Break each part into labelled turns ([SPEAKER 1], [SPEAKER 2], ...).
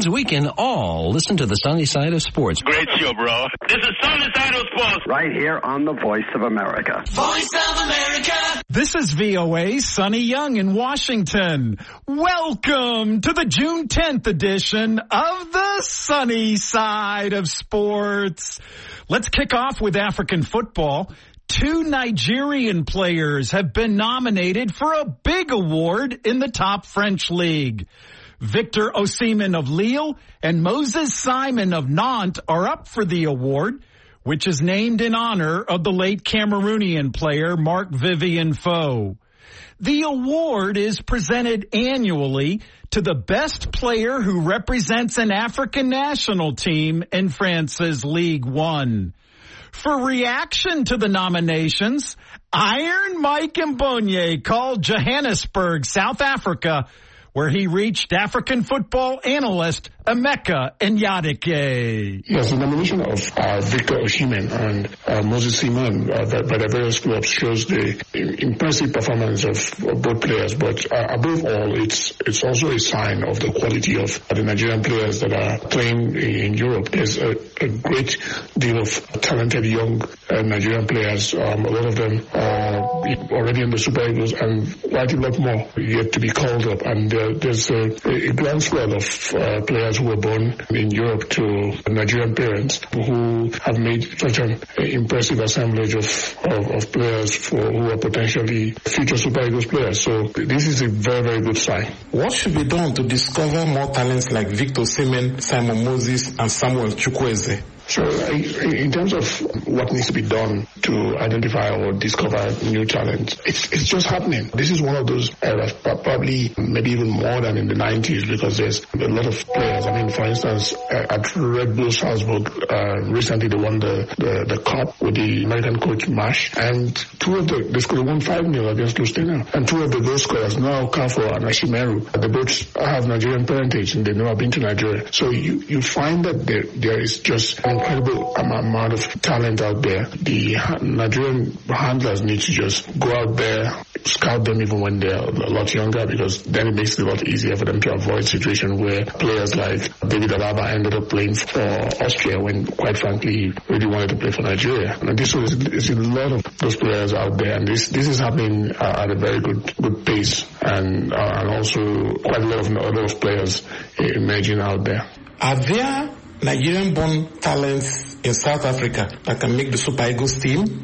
[SPEAKER 1] This week in all, listen to the Sunny Side of Sports.
[SPEAKER 2] Great show, bro. This is Sunny Side of Sports.
[SPEAKER 3] Right here on the Voice of America.
[SPEAKER 4] Voice of America.
[SPEAKER 5] This is VOA Sunny Young in Washington. Welcome to the June 10th edition of the Sunny Side of Sports. Let's kick off with African football. 2 Nigerian players have been nominated for a big award in the top French league. Victor Osimhen of Lille and Moses Simon of Nantes are up for the award, which is named in honor of the late Cameroonian player Marc-Vivien Foé. The award is presented annually to the best player who represents an African national team in France's Ligue 1. For reaction to the nominations, Iron Mike Mbonye called Johannesburg, South Africa, where he reached African football analyst Emeka Nyadike.
[SPEAKER 6] Yes, the nomination of Victor Osimhen and Moses Simon by the various clubs shows the impressive performance of both players. But above all, it's also a sign of the quality of the Nigerian players that are playing in Europe. There's a great deal of talented young Nigerian players. A lot of them are already in the Super Eagles, and quite a lot more yet to be called up. And there's a groundswell of players who were born in Europe to Nigerian parents who have made such an impressive assemblage of players who are potentially future Super Eagles players. So this is a very, very good sign.
[SPEAKER 7] What should be done to discover more talents like Victor Osimhen, Simon Moses, and Samuel Chukwueze?
[SPEAKER 6] So in terms of what needs to be done to identify or discover new talent, it's just happening. This is one of those eras, probably maybe even more than in the 90s, because there's a lot of players. I mean, for instance, at Red Bull Salzburg, recently they won the cup with the American coach Marsh, and they scored 1-5-0 against Lusitania. And 2 of the goal scorers, Noah Okafor and Ashimeru, they both have Nigerian parentage and they know I've been to Nigeria. So you find that there is just an incredible amount of talent out there. The Nigerian handlers need to just go out there, scout them even when they're a lot younger, because then it makes it a lot easier for them to avoid situations where players like David Alaba ended up playing for Austria when, quite frankly, he really wanted to play for Nigeria. And this is a lot of those players out there, and this is happening at a very good pace, and also quite a lot of players emerging out there.
[SPEAKER 7] Are there Nigerian-born talents in South Africa that can make the Super Eagles team?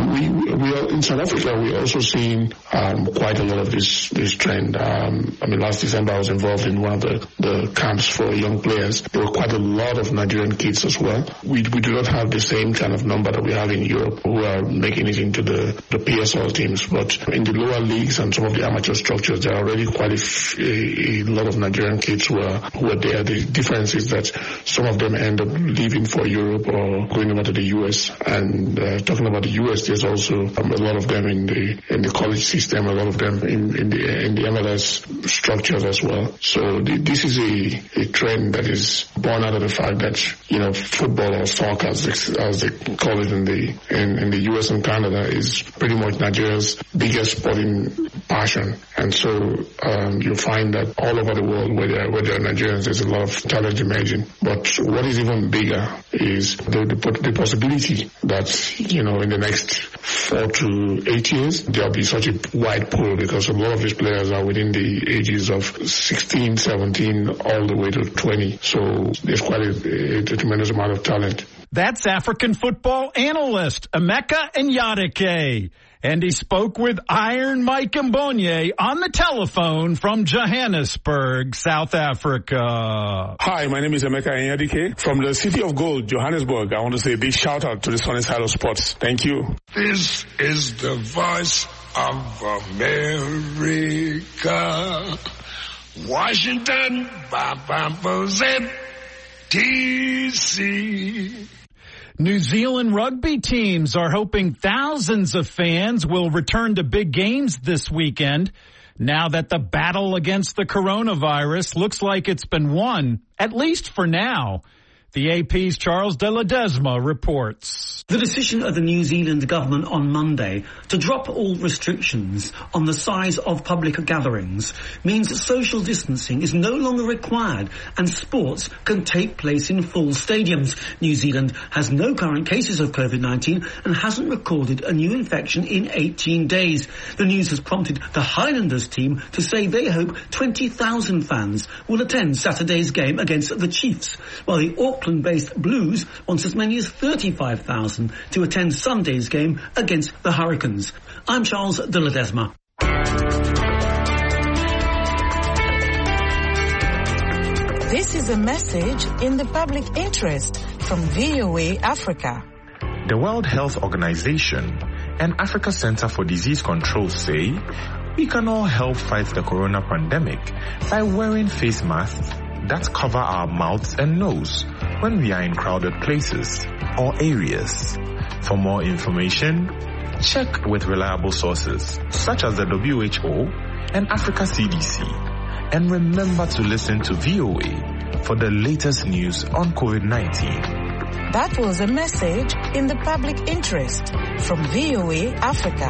[SPEAKER 6] We are, in South Africa, we're also seeing quite a lot of this trend. Last December I was involved in one of the camps for young players. There were quite a lot of Nigerian kids as well. We do not have the same kind of number that we have in Europe who are making it into the PSL teams, but in the lower leagues and some of the amateur structures, there are already quite a lot of Nigerian kids who are there. The difference is that some of them end up leaving for Europe or going over to the US. And talking about the US, there's also a lot of them in the college system, a lot of them in the MLS structures as well. So this is a trend that is born out of the fact that, football or soccer, as they call it in the US and Canada, is pretty much Nigeria's biggest sporting passion. And so you'll find that all over the world where there are Nigerians, there's a lot of talent emerging. But what is even bigger is the possibility that, in the next 4 to 8 years, there'll be such a wide pool, because a lot of these players are within the ages of 16, 17, all the way to 20. So there's quite a tremendous amount of talent.
[SPEAKER 5] That's African football analyst Emeka Nyadike. And he spoke with Iron Mike Mbonye on the telephone from Johannesburg, South Africa.
[SPEAKER 6] Hi, my name is Emeka Nyadike from the City of Gold, Johannesburg. I want to say a big shout out to the Sunny Side of Sports. Thank you.
[SPEAKER 8] This is the Voice of America. Washington, DC.
[SPEAKER 5] New Zealand rugby teams are hoping thousands of fans will return to big games this weekend now that the battle against the coronavirus looks like it's been won, at least for now. The AP's Charles de Ledesma reports.
[SPEAKER 4] The decision of the New Zealand government on Monday to drop all restrictions on the size of public gatherings means that social distancing is no longer required and sports can take place in full stadiums. New Zealand has no current cases of COVID-19 and hasn't recorded a new infection in 18 days. The news has prompted the Highlanders team to say they hope 20,000 fans will attend Saturday's game against the Chiefs, while the Auckland-based Blues wants as many as 35,000 to attend Sunday's game against the Hurricanes. I'm Charles de Ledesma.
[SPEAKER 9] This is a message in the public interest from VOA Africa.
[SPEAKER 10] The World Health Organization and Africa Center for Disease Control say we can all help fight the corona pandemic by wearing face masks that cover our mouths and nose when we are in crowded places or areas. For more information, check with reliable sources such as the WHO and Africa CDC. And remember to listen to VOA for the latest news on COVID-19.
[SPEAKER 9] That was a message in the public interest from VOA Africa.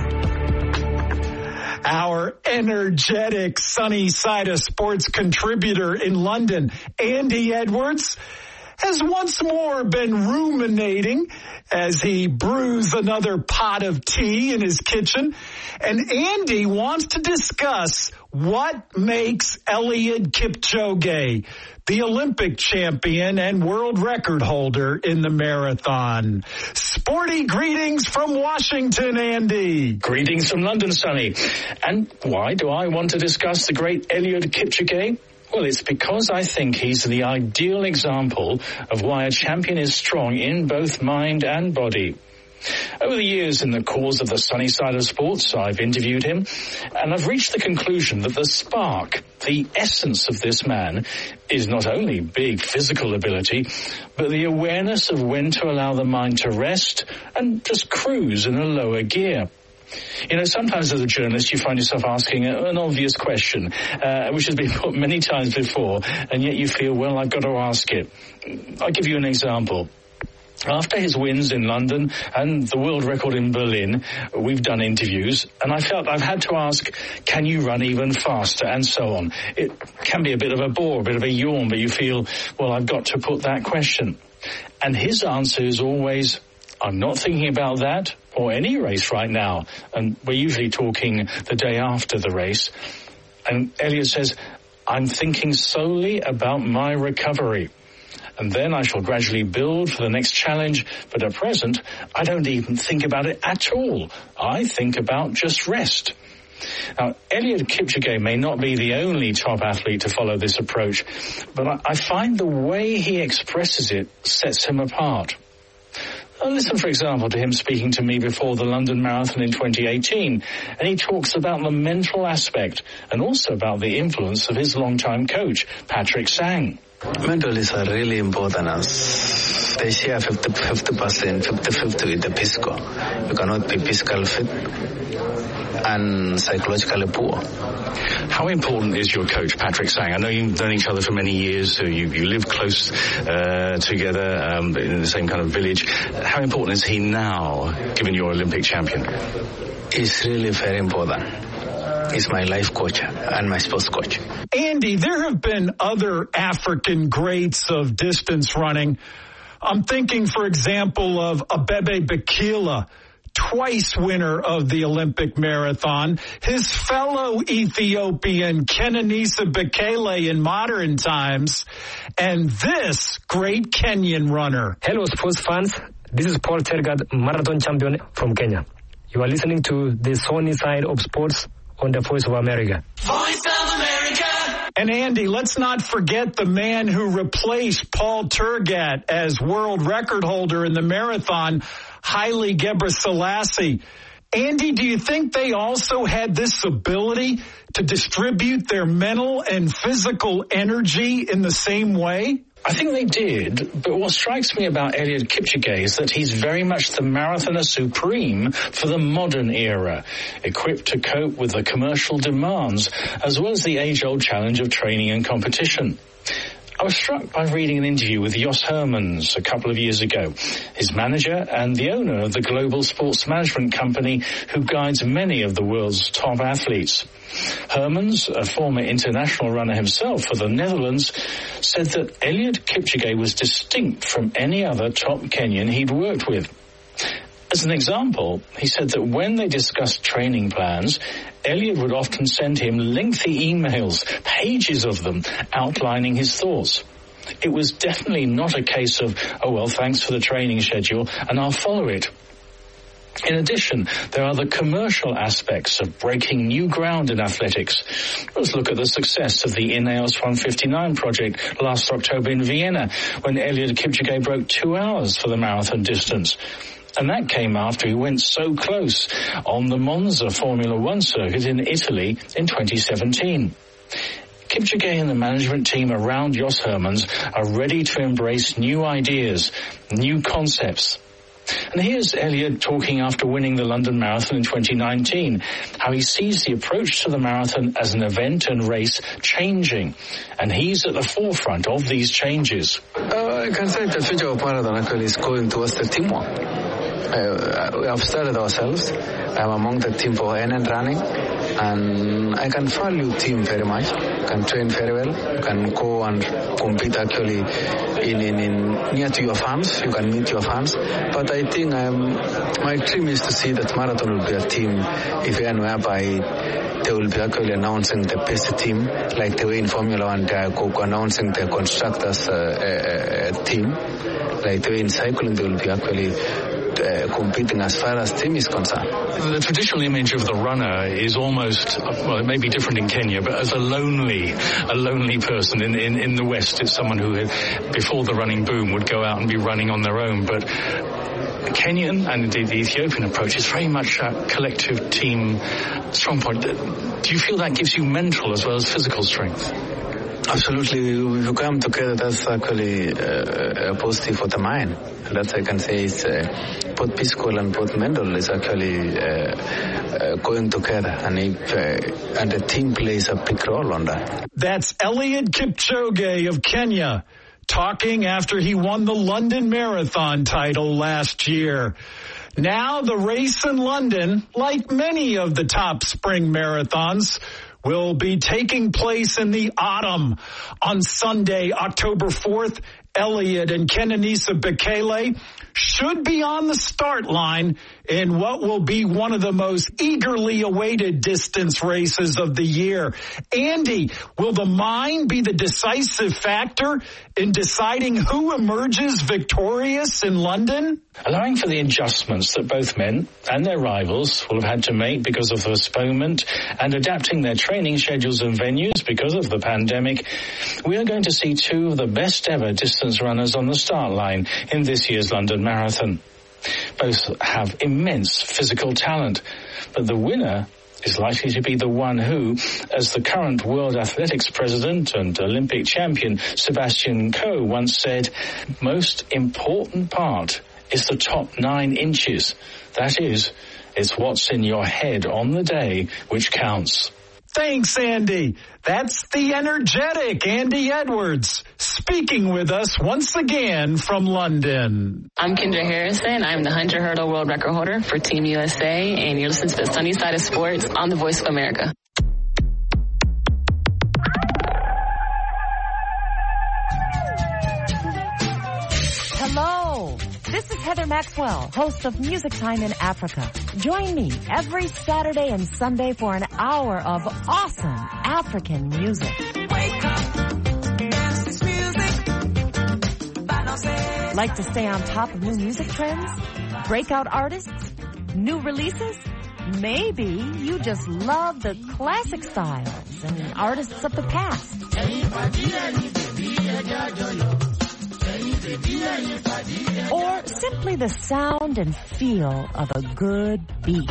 [SPEAKER 5] Our energetic Sunny Side of Sports contributor in London, Andy Edwards, has once more been ruminating as he brews another pot of tea in his kitchen. And Andy wants to discuss what makes Eliud Kipchoge the Olympic champion and world record holder in the marathon. Sporty greetings from Washington, Andy.
[SPEAKER 11] Greetings from London, Sonny. And why do I want to discuss the great Eliud Kipchoge? Well, it's because I think he's the ideal example of why a champion is strong in both mind and body. Over the years, in the cause of the sunny side of sports, I've interviewed him, and I've reached the conclusion that the spark, the essence of this man, is not only big physical ability, but the awareness of when to allow the mind to rest and just cruise in a lower gear. You know, sometimes as a journalist you find yourself asking an obvious question, which has been put many times before, and yet you feel, well, I've got to ask it. I'll give you an example. After his wins in London and the world record in Berlin, we've done interviews, and I felt I've had to ask, can you run even faster, and so on. It can be a bit of a bore, a bit of a yawn, but you feel, well, I've got to put that question. And his answer is always, I'm not thinking about that or any race right now. And we're usually talking the day after the race. And Eliud says, I'm thinking solely about my recovery. And then I shall gradually build for the next challenge. But at present, I don't even think about it at all. I think about just rest. Now, Eliud Kipchoge may not be the only top athlete to follow this approach, but I find the way he expresses it sets him apart. Listen, for example, to him speaking to me before the London Marathon in 2018, and he talks about the mental aspect and also about the influence of his longtime coach, Patrick Sang.
[SPEAKER 12] Mental is really important as they share 50%, 50-50 with the physical. You cannot be physically fit and psychologically poor.
[SPEAKER 11] How important is your coach, Patrick Sang? I know you've known each other for many years, so you live close together in the same kind of village. How important is he now, given you're Olympic champion?
[SPEAKER 12] He's really very important. He's my life coach and my sports coach.
[SPEAKER 5] Andy, there have been other African greats of distance running. I'm thinking, for example, of Abebe Bikila, twice winner of the Olympic marathon, his fellow Ethiopian Kenenisa Bekele in modern times, and this great Kenyan runner.
[SPEAKER 13] Hello, sports fans. This is Paul Tergat, marathon champion from Kenya. You are listening to the sunny side of sports on the Voice of America.
[SPEAKER 14] Voice of America!
[SPEAKER 5] And Andy, let's not forget the man who replaced Paul Tergat as world record holder in the marathon, Haile Gebrselassie. Andy, do you think they also had this ability to distribute their mental and physical energy in the same way?
[SPEAKER 11] I think they did, but what strikes me about Eliud Kipchoge is that he's very much the marathoner supreme for the modern era, equipped to cope with the commercial demands, as well as the age-old challenge of training and competition. I was struck by reading an interview with Jos Hermans a couple of years ago, his manager and the owner of the global sports management company who guides many of the world's top athletes. Hermans, a former international runner himself for the Netherlands, said that Eliud Kipchoge was distinct from any other top Kenyan he'd worked with. As an example, he said that when they discussed training plans, Eliud would often send him lengthy emails, pages of them, outlining his thoughts. It was definitely not a case of, oh, well, thanks for the training schedule, and I'll follow it. In addition, there are the commercial aspects of breaking new ground in athletics. Let's look at the success of the Ineos 159 project last October in Vienna, when Eliud Kipchoge broke 2 hours for the marathon distance. And that came after he went so close on the Monza Formula One circuit in Italy in 2017. Kipchoge and the management team around Jos Hermans are ready to embrace new ideas, new concepts. And here's Eliud talking after winning the London Marathon in 2019, how he sees the approach to the marathon as an event and race changing. And he's at the forefront of these changes.
[SPEAKER 12] I can say the future of marathon actually is going towards the teamwork. We have started ourselves. I'm among the team for NN running, and I can value team very much. Can train very well. You can go and compete actually in near to your farms. You can meet your farms. But I think my dream is to see that marathon will be a team event whereby they will be actually announcing the best team, like the way in Formula One they are announcing the constructors team. Like the way in cycling they will be actually competing as far as team is concerned.
[SPEAKER 11] The traditional image of the runner is almost, well, it may be different in Kenya, but as a lonely person. In the West, it's someone who, before the running boom, would go out and be running on their own. But Kenyan and indeed the Ethiopian approach is very much a collective team strong point. Do you feel that gives you mental as well as physical strength?
[SPEAKER 12] Absolutely. If you come together, that's actually positive for the mind. That I can say is both physical and both mental is actually going together, and the team plays a big role on that.
[SPEAKER 5] That's Eliud Kipchoge of Kenya talking after he won the London Marathon title last year. Now the race in London, like many of the top spring marathons, will be taking place in the autumn. On Sunday, October 4th, Eliud and Kenenisa Bekele should be on the start line in what will be one of the most eagerly awaited distance races of the year. Andy, will the mind be the decisive factor in deciding who emerges victorious in London?
[SPEAKER 11] Allowing for the adjustments that both men and their rivals will have had to make because of the postponement and adapting their training schedules and venues because of the pandemic, we are going to see two of the best ever distance runners on the start line in this year's London Marathon. Both have immense physical talent, but the winner is likely to be the one who, as the current World Athletics president and Olympic champion Sebastian Coe once said, most important part is the top 9 inches. That is, it's what's in your head on the day which counts.
[SPEAKER 5] Thanks, Andy. That's the energetic Andy Edwards speaking with us once again from London.
[SPEAKER 14] I'm Kendra Harrison. I'm the 100 hurdle world record holder for Team USA, and you're listening to the Sunny Side of Sports on the Voice of America.
[SPEAKER 15] Hello. This is Heather Maxwell, host of Music Time in Africa. Join me every Saturday and Sunday for an hour of awesome African music. Wake up, dance this music. Like to stay on top of new music trends? Breakout artists? New releases? Maybe you just love the classic styles and artists of the past. Or simply the sound and feel of a good beat.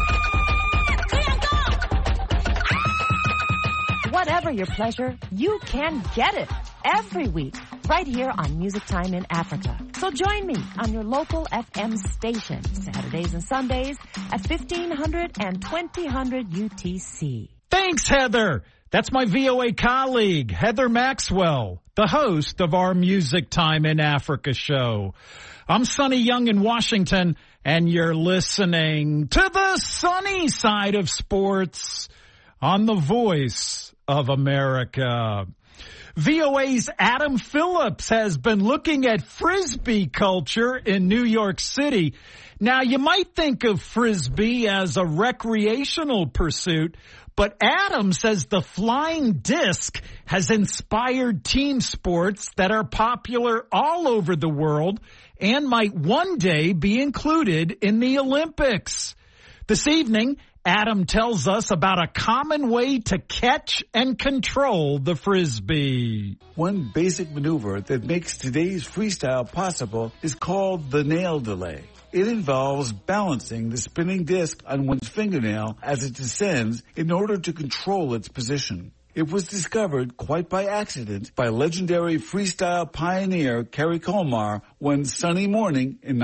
[SPEAKER 15] Whatever your pleasure, you can get it every week right here on Music Time in Africa. So join me on your local FM station, Saturdays and Sundays at 1500 and 2000 UTC.
[SPEAKER 5] Thanks, Heather. That's my VOA colleague, Heather Maxwell, the host of our Music Time in Africa show. I'm Sonny Young in Washington, and you're listening to the sunny side of sports on the Voice of America. VOA's Adam Phillips has been looking at Frisbee culture in New York City. Now, you might think of Frisbee as a recreational pursuit, but Adam says the flying disc has inspired team sports that are popular all over the world and might one day be included in the Olympics. This evening, Adam tells us about a common way to catch and control the Frisbee.
[SPEAKER 16] One basic maneuver that makes today's freestyle possible is called the nail delay. It involves balancing the spinning disc on one's fingernail as it descends in order to control its position. It was discovered quite by accident by legendary freestyle pioneer Kerry Colmar one sunny morning in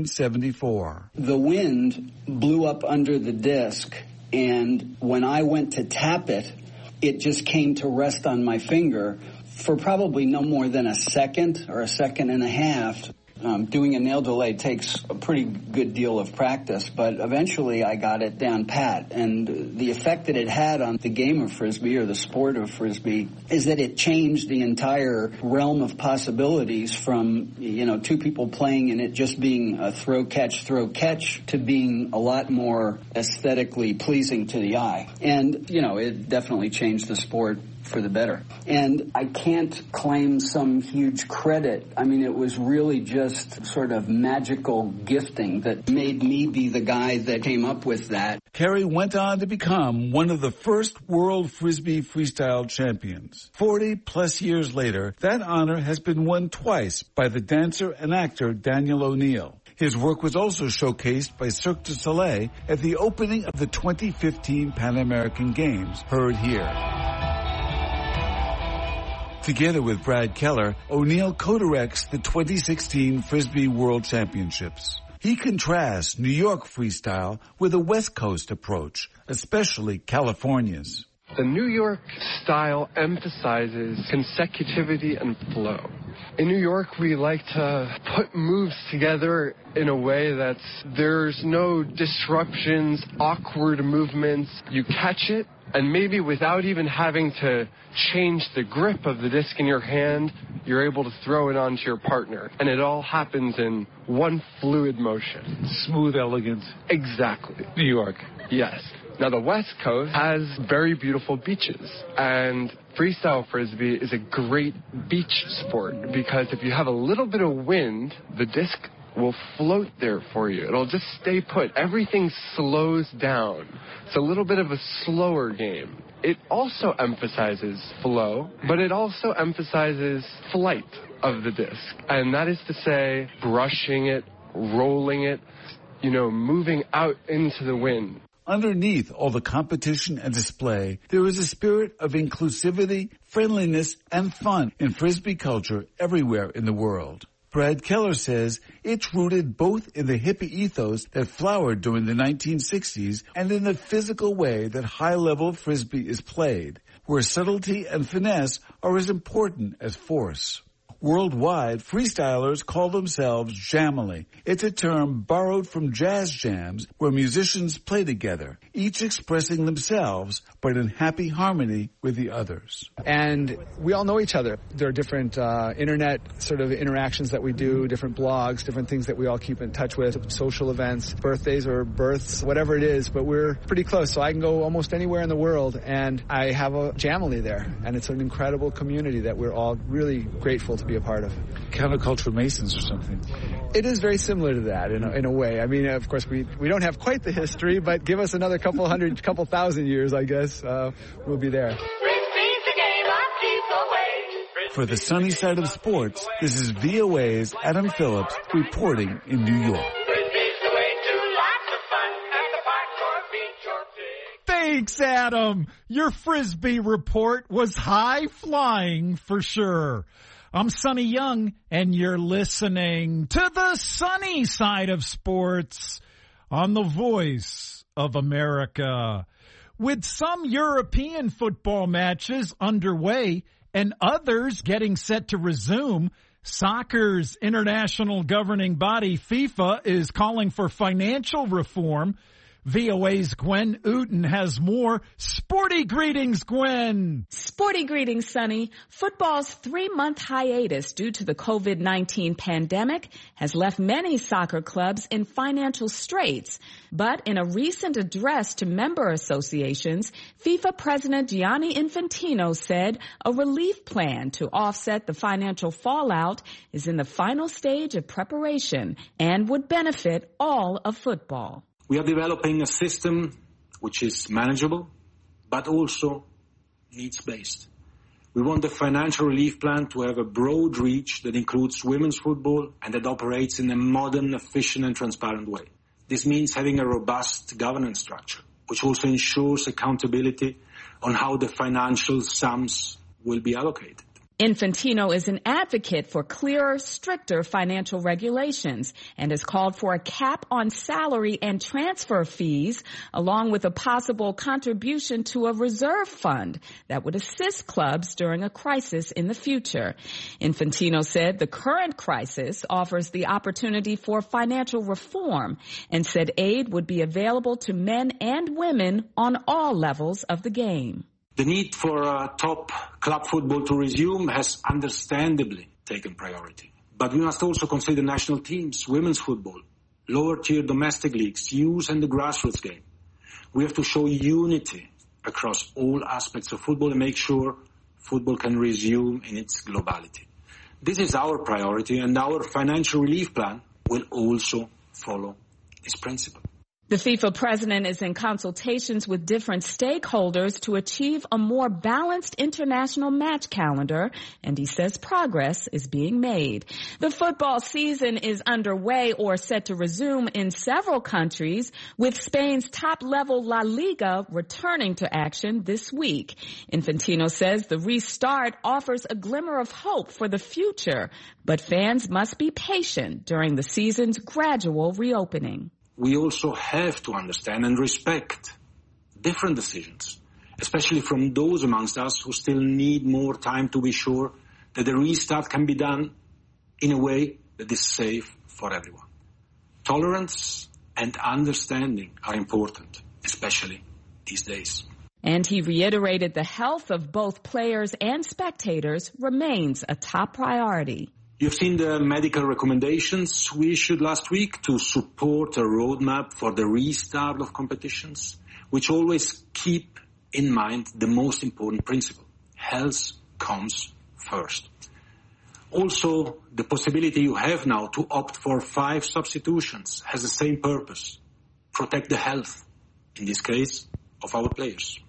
[SPEAKER 16] 1974.
[SPEAKER 17] The wind blew up under the disc, and when I went to tap it, it just came to rest on my finger for probably no more than a second or a second and a half. Doing a nail delay takes a pretty good deal of practice, but eventually I got it down pat. And the effect that it had on the game of Frisbee, or the sport of Frisbee, is that it changed the entire realm of possibilities from, two people playing and it just being a throw, catch, to being a lot more aesthetically pleasing to the eye. And, it definitely changed the sport for the better. And I can't claim some huge credit. I mean, it was really just sort of magical gifting that made me be the guy that came up with that.
[SPEAKER 16] Kerry went on to become one of the first world Frisbee freestyle champions. 40-plus years later, that honor has been won twice by the dancer and actor Daniel O'Neill. His work was also showcased by Cirque du Soleil at the opening of the 2015 Pan American Games, heard here. Together with Brad Keller, O'Neill co-directs the 2016 Frisbee World Championships. He contrasts New York freestyle with a West Coast approach, especially California's.
[SPEAKER 18] The New York style emphasizes consecutivity and flow. In New York, we like to put moves together in a way that there's no disruptions, awkward movements. You catch it, and maybe without even having to change the grip of the disc in your hand, you're able to throw it onto your partner. And it all happens in one fluid motion.
[SPEAKER 16] Smooth, elegant.
[SPEAKER 18] Exactly.
[SPEAKER 16] New York.
[SPEAKER 18] Yes. Now, the West Coast has very beautiful beaches, and freestyle Frisbee is a great beach sport because if you have a little bit of wind, the disc will float there for you. It'll just stay put. Everything slows down. It's a little bit of a slower game. It also emphasizes flow, but it also emphasizes flight of the disc. And that is to say, brushing it, rolling it, moving out into the wind.
[SPEAKER 16] Underneath all the competition and display, there is a spirit of inclusivity, friendliness, and fun in Frisbee culture everywhere in the world. Brad Keller says it's rooted both in the hippie ethos that flowered during the 1960s and in the physical way that high-level Frisbee is played, where subtlety and finesse are as important as force. Worldwide, freestylers call themselves Jamily. It's a term borrowed from jazz jams where musicians play together, each expressing themselves but in happy harmony with the others.
[SPEAKER 19] And we all know each other. There are different internet sort of interactions that we do, different blogs, different things that we all keep in touch with, social events, birthdays or births, whatever it is, but we're pretty close. So I can go almost anywhere in the world and I have a Jamily there. And it's an incredible community that we're all really grateful to be a part of.
[SPEAKER 16] Countercultural Masons or something.
[SPEAKER 19] It is very similar to that in a way. I mean, of course, we don't have quite the history, but give us another couple thousand years, I guess, we'll be there.
[SPEAKER 16] For the sunny side of sports, this is VOA's Adam Phillips reporting in New York.
[SPEAKER 5] Thanks, Adam. Your Frisbee report was high-flying for sure. I'm Sonny Young, and you're listening to the sunny side of sports on the Voice of America. With some European football matches underway and others getting set to resume, soccer's international governing body, FIFA, is calling for financial reform. VOA's Gwen Uten has more. Sporty greetings, Gwen.
[SPEAKER 20] Sporty greetings, Sonny. Football's 3-month hiatus due to the COVID-19 pandemic has left many soccer clubs in financial straits. But in a recent address to member associations, FIFA President Gianni Infantino said a relief plan to offset the financial fallout is in the final stage of preparation and would benefit all of football.
[SPEAKER 21] We are developing a system which is manageable, but also needs-based. We want the financial relief plan to have a broad reach that includes women's football and that operates in a modern, efficient and transparent way. This means having a robust governance structure, which also ensures accountability on how the financial sums will be allocated.
[SPEAKER 20] Infantino is an advocate for clearer, stricter financial regulations and has called for a cap on salary and transfer fees, along with a possible contribution to a reserve fund that would assist clubs during a crisis in the future. Infantino said the current crisis offers the opportunity for financial reform and said aid would be available to men and women on all levels of the game.
[SPEAKER 21] The need for top club football to resume has understandably taken priority. But we must also consider national teams, women's football, lower-tier domestic leagues, youth and the grassroots game. We have to show unity across all aspects of football and make sure football can resume in its globality. This is our priority, and our financial relief plan will also follow this principle.
[SPEAKER 20] The FIFA president is in consultations with different stakeholders to achieve a more balanced international match calendar, and he says progress is being made. The football season is underway or set to resume in several countries, with Spain's top-level La Liga returning to action this week. Infantino says the restart offers a glimmer of hope for the future, but fans must be patient during the season's gradual reopening.
[SPEAKER 21] We also have to understand and respect different decisions, especially from those amongst us who still need more time to be sure that the restart can be done in a way that is safe for everyone. Tolerance and understanding are important, especially these days.
[SPEAKER 20] And he reiterated the health of both players and spectators remains a top priority.
[SPEAKER 21] You've seen the medical recommendations we issued last week to support a roadmap for the restart of competitions, which always keep in mind the most important principle. Health comes first. Also, the possibility you have now to opt for 5 substitutions has the same purpose. Protect the health, in this case, of our players.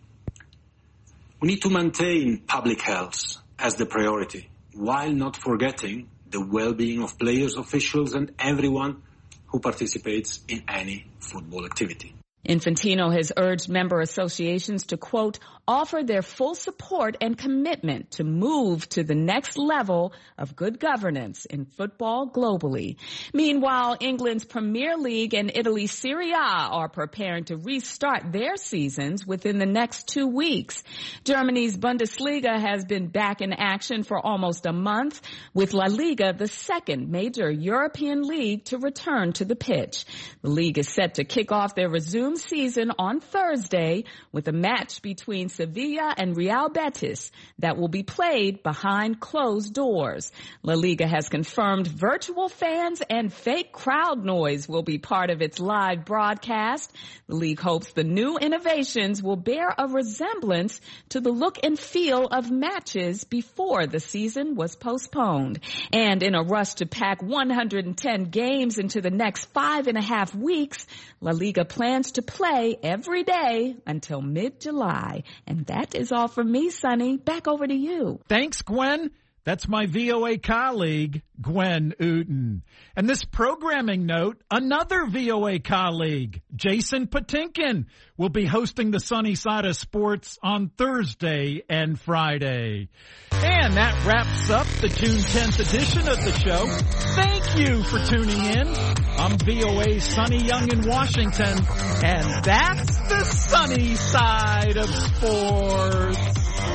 [SPEAKER 21] We need to maintain public health as the priority, while not forgetting the well-being of players, officials, and everyone who participates in any football activity.
[SPEAKER 20] Infantino has urged member associations to, quote, offer their full support and commitment to move to the next level of good governance in football globally. Meanwhile, England's Premier League and Italy's Serie A are preparing to restart their seasons within the next 2 weeks. Germany's Bundesliga has been back in action for almost a month, with La Liga the second major European league to return to the pitch. The league is set to kick off their resumed season on Thursday with a match between Sevilla and Real Betis that will be played behind closed doors. La Liga has confirmed virtual fans and fake crowd noise will be part of its live broadcast. The league hopes the new innovations will bear a resemblance to the look and feel of matches before the season was postponed. And in a rush to pack 110 games into the next 5.5 weeks, La Liga plans to play every day until mid-July. And that is all from me, Sonny. Back over to you.
[SPEAKER 5] Thanks, Gwen. That's my VOA colleague, Gwen Uten. And this programming note, another VOA colleague, Jason Patinkin, will be hosting the Sunny Side of Sports on Thursday and Friday. And And that wraps up the June 10th edition of the show. Thank you for tuning in. I'm VOA's Sonny Young in Washington, and that's the sunny side of sports.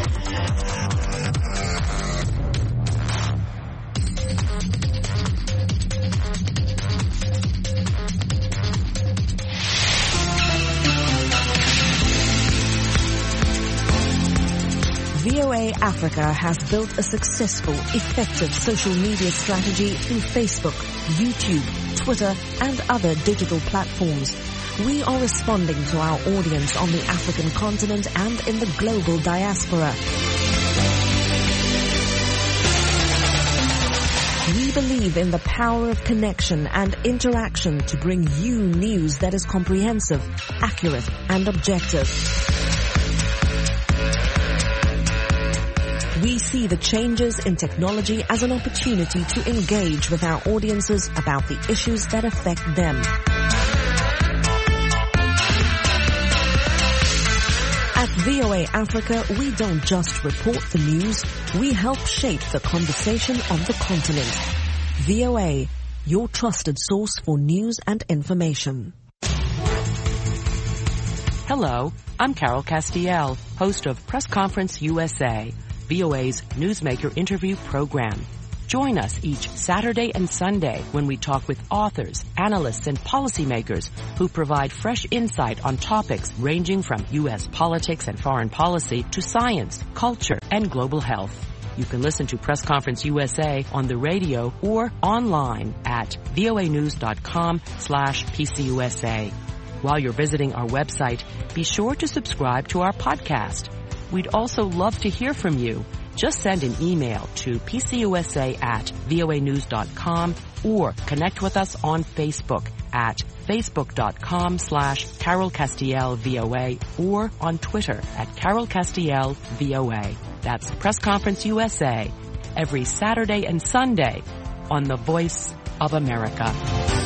[SPEAKER 1] VOA Africa has built a successful, effective social media strategy through Facebook, YouTube, Twitter, and other digital platforms. We are responding to our audience on the African continent and in the global diaspora. We believe in the power of connection and interaction to bring you news that is comprehensive, accurate, and objective. We see the changes in technology as an opportunity to engage with our audiences about the issues that affect them. At VOA Africa, we don't just report the news, we help shape the conversation on the continent. VOA, your trusted source for news and information.
[SPEAKER 22] Hello, I'm Carol Castiel, host of Press Conference USA, VOA's Newsmaker interview program. Join us each Saturday and Sunday when we talk with authors, analysts, and policymakers who provide fresh insight on topics ranging from U.S. politics and foreign policy to science, culture, and global health. You can listen to Press Conference USA on the radio or online at voanews.com/PCUSA. While you're visiting our website, be sure to subscribe to our podcast. We'd also love to hear from you. Just send an email to pcusa@voanews.com or connect with us on Facebook at facebook.com/Carol Castiel VOA or on Twitter at Carol Castiel VOA. That's Press Conference USA every Saturday and Sunday on the Voice of America.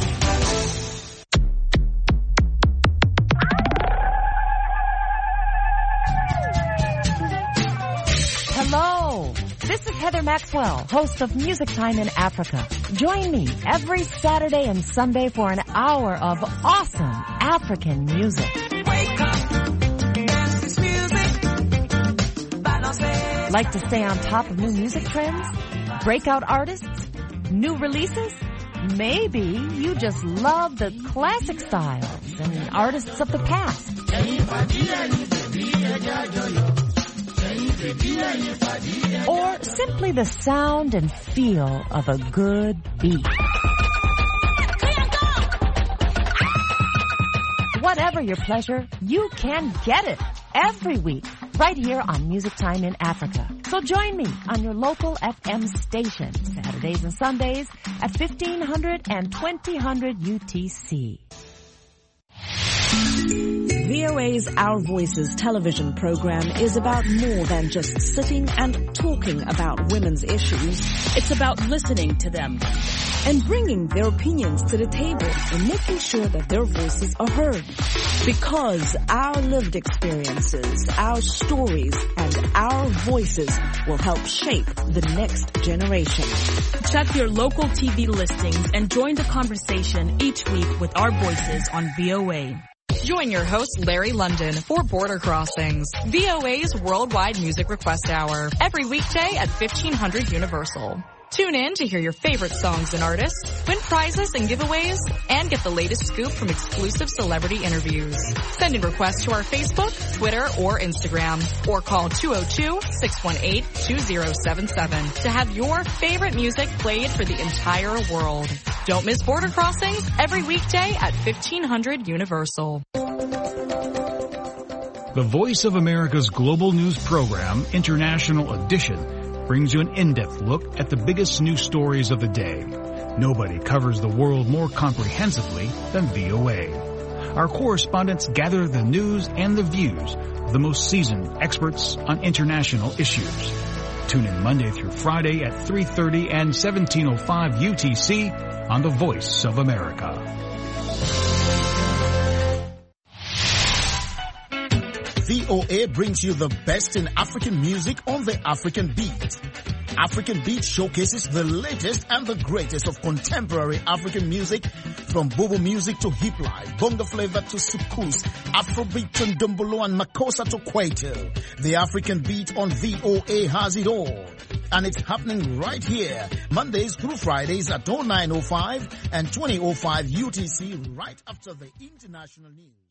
[SPEAKER 15] Hello, this is Heather Maxwell, host of Music Time in Africa. Join me every Saturday and Sunday for an hour of awesome African music. Like to stay on top of new music trends? Breakout artists? New releases? Maybe you just love the classic styles and artists of the past. Or simply the sound and feel of a good beat. Whatever your pleasure, you can get it every week right here on Music Time in Africa. So join me on your local FM station Saturdays and Sundays at 1500 and 2000 UTC. VOA's Our Voices television program is about more than just sitting and talking about women's issues.
[SPEAKER 23] It's about listening to them
[SPEAKER 15] and bringing their opinions to the table and making sure that their voices are heard. Because our lived experiences, our stories, and our voices will help shape the next generation.
[SPEAKER 23] Check your local TV listings and join the conversation each week with our voices on VOA.
[SPEAKER 24] Join your host, Larry London, for Border Crossings, VOA's Worldwide Music Request Hour, every weekday at 1500 Universal. Tune in to hear your favorite songs and artists, win prizes and giveaways, and get the latest scoop from exclusive celebrity interviews. Send in requests to our Facebook, Twitter, or Instagram, or call 202-618-2077 to have your favorite music played for the entire world. Don't miss Border Crossings every weekday at 1500 Universal.
[SPEAKER 5] The Voice of America's global news program, International Edition, brings you an in-depth look at the biggest news stories of the day. Nobody covers the world more comprehensively than VOA. Our correspondents gather the news and the views of the most seasoned experts on international issues. Tune in Monday through Friday at 3:30 and 17:05 UTC on the Voice of America.
[SPEAKER 25] VOA brings you the best in African music on the African beat.
[SPEAKER 2] African Beat showcases the latest and the greatest of contemporary African music, from Bobo music to hip life, bongo flavor to soukous, Afrobeat to Ndombolo and Makossa to Kwaito. The African Beat on VOA has it all. And it's happening right here, Mondays through Fridays at 09:05 and 20:05 UTC, right after the international news.